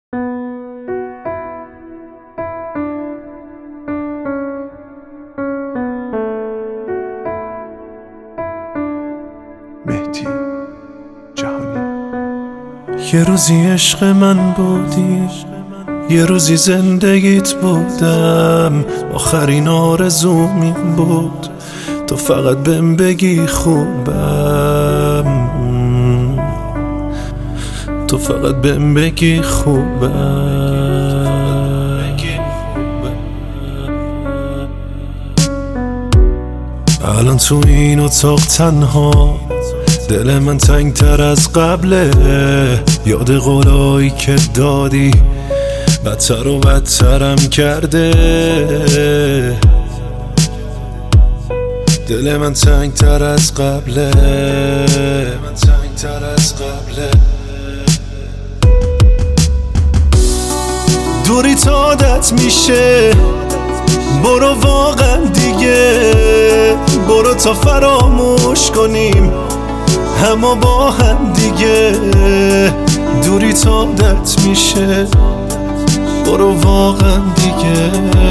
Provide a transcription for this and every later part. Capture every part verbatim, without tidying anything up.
مهدی جهانی. یه روزی عشق من بودی، یه روزی زندگیت بودم، آخرین آرزوم این بود تو فقط بهم بگی خوبم، تو فقط بهم بگی خوبم. الان تو این اتاق تنها، دل من تنگ تر از قبله، یاد قولایی که دادی بدتر و بدترم کرده. دل من تنگ تر از قبله، من تنگ تر از قبله. دوری تا عادت میشه، برو واقعا دیگه، برو تا فراموش کنیم همه با هم دیگه. دوری تا عادت میشه، برو واقعا دیگه.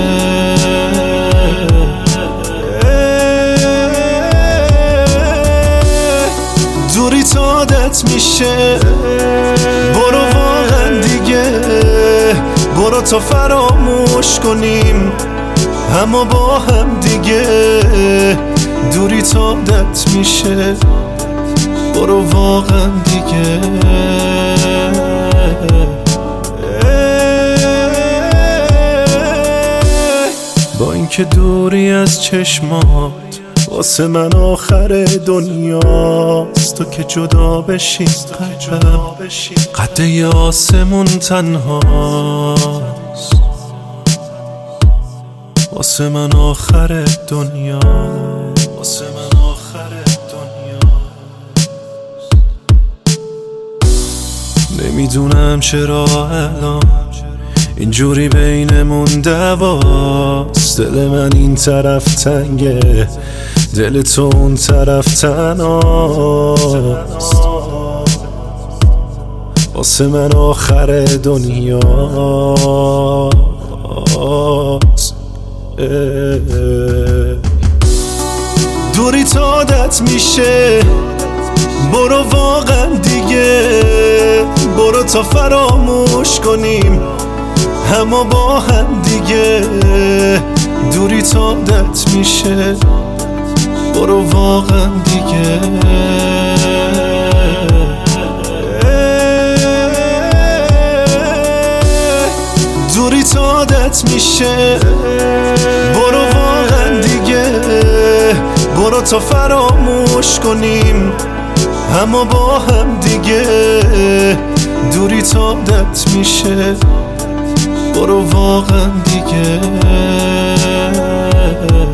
دوری تا عادت میشه، برو واقعا دیگه، برو تا فراموش کنیم همه با هم دیگه. دوری تا عادت میشه، برو واقعا دیگه. با اینکه دوری از چشمات واسه من آخر دنیاست، تو که جدا بشی قلبم قد آسمون تنهاست، واسه من آخر دنیا، واسه من آخر دنیا. نمیدونم چرا الان اینجوری بینمون دعواست، دل من این طرف تنگه، دل تو اون طرف تنهاست، واسه من آخر دنیاست. دوری تا عادت میشه، برو واقعا دیگه، برو تا فراموش کنیم همه با هم دیگه. دوری تا عادت میشه، برو واقعا دیگه. دوری تا عادت میشه، برو واقعا دیگه، برو تا فراموش کنیم همه با هم دیگه. دوری تا عادت میشه، برو واقعا دیگه. دوری تا عادت میشه، برو واقعا دیگه، برو تا فراموش کنیم همه با هم دیگه. دوری تا عادت میشه، برو واقعا دیگه، دوری تا عادت میشه، برو واقعا دیگه، برو تا فراموش کنیم همه با هم دیگه. دوری تا عادت میشه، برو واقعا دیگه.